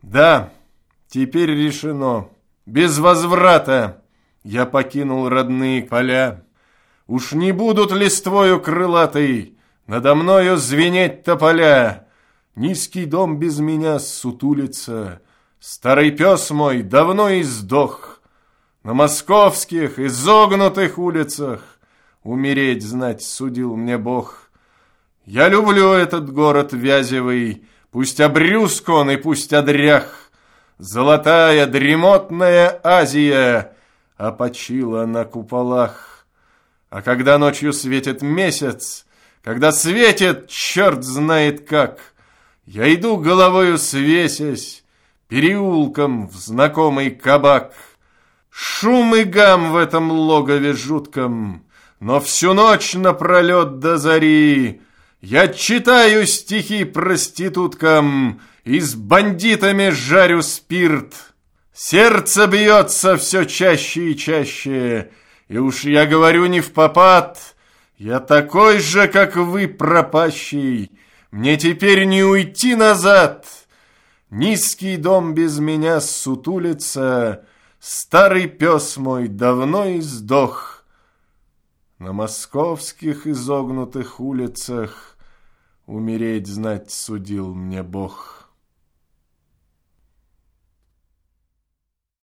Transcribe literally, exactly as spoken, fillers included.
Да, теперь решено. Без возврата я покинул родные поля. Уж не будут листвою крылатой надо мною звенеть тополя. Низкий дом без меня сутулится, старый пес мой давно издох. На московских изогнутых улицах умереть, знать, судил мне Бог. Я люблю этот город вязевый, пусть обрюзг он и пусть одрях. Золотая дремотная Азия опочила на куполах. А когда ночью светит месяц, когда светит черт знает как, я иду головою свесясь переулком в знакомый кабак. Шум и гам в этом логове жутком, но всю ночь напролет до зари я читаю стихи проституткам и с бандитами жарю спирт. Сердце бьется все чаще и чаще, и уж я говорю не впопад. Я такой же, как вы, пропащий, мне теперь не уйти назад. Низкий дом без меня сутулится, старый пес мой давно издох. На московских изогнутых улицах умереть, знать, судил мне Бог.